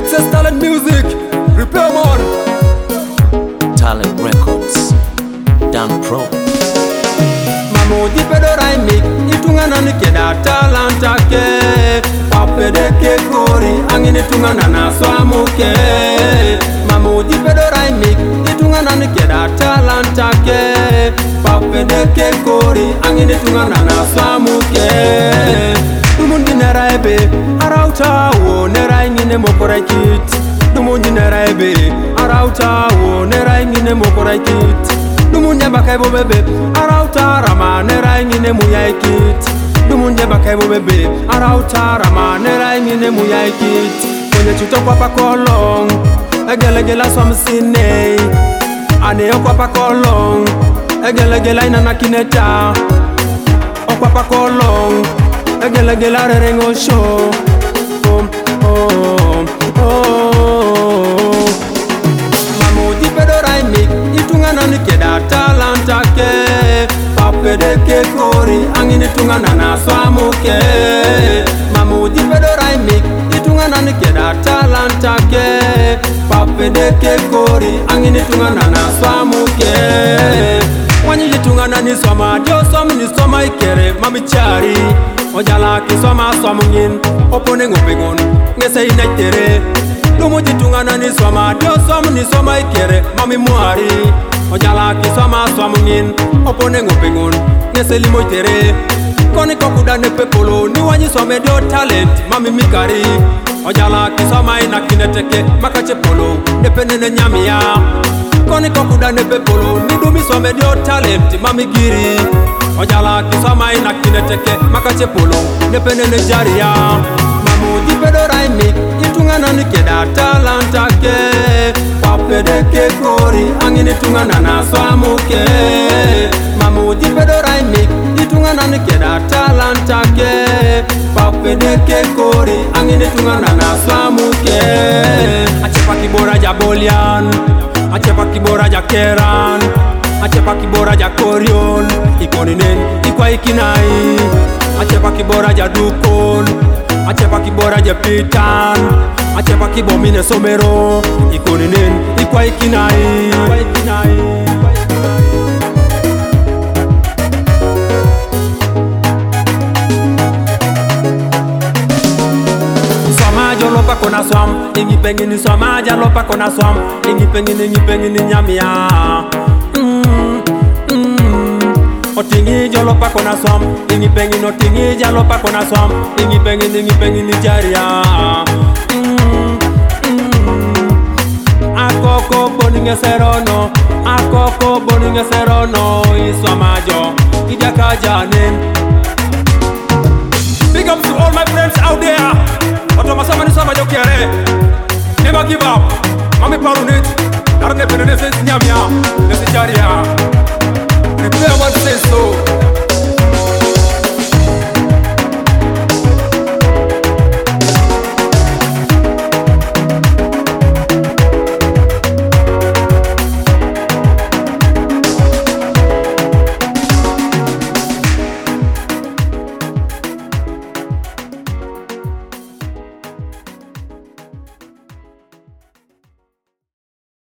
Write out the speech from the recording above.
Excess Talent Music, Repair Man, Talent Records, Dan Pro. Mamoji pedo raimik, itungana nikeda talanta ke. Papede ke kori, angin itungana na swamuke. Mamoji pedo raimik, itungana nikeda talanta ke. Papede ke kori, angin itungana na swamuke. Dumundi neraibe, arauta wo nerai ngine mokorakit. Dumundi neraibe, arauta wo nerai ngine mokorakit. Dumunje bakai bo bebe, arauta rama nerai ngine muyaikit. Dumunje bakai bo bebe, arauta rama nerai ngine muyaikit. Kwenye chuto kwa pakolong, egelegela swamsine. Ane okwa pakolong, egelegela inana kineta. Okwa pakolong, egelegela rerengo show. Mamoji pedo raimik, itungana nikeda talanta ke. Papede ke kori, angin itungana na swamuke. Mamoji pedo raimik, itungana nikeda talanta ke. Papede ke kori, angin itungana na swamuke. Wanyi itungana ni swama, dio ni swama ikere mami chari. Ojala ki swama swamungin, opone ngopengon, ngese inaitere. Dumuji tungana ni swama, dio ni swama ikere mami muari. Ojala ki swama swamungin, opone ngopengon, ngese limo itere. Koni kokuda ne pepolo, ni wanyi swame dio talent mami mikari. Ojala ki swama ina kineteke, makache polo, nepene ne nyamia. Koni kokuda ne pepolo, ni dumi swame dio talent mami giri. Ojala ki swama ina kineteke, makache polo, nepene ne jaria. Mamoji pedo raimik, itungana nikeda talanta ke. Papede ke kori, angin itungana na swamuke. Mamoji pedo raimik, itungana nikeda talanta ke. Papede ke kori, angin itungana na swamuke. Achepa kibora ja bolian, achepa kibora ja keran, achepa kibora ja korion. Ikoninen, ikwa ikinai. Achepa kibora ja dukon, achepa kibora ja pitan, achepa kibomine somero. Ikoninen, ikwa ikinai. Swama jolopa kona swam, ingi pengini swama jalopa kona swam. Ingi pengini nyamia. Otingi jolopa kona swam, ingi pengini otingi jalopa kona swam. Ingi pengini jaria. Akoko boninge serono, akoko boninge serono. Iswamajo, idaka janen. Big up to all my friends out there. Otomasama ni swamajo kere. Never give up. Mami parunit, darne penene sensi nyamia, nesi jaria.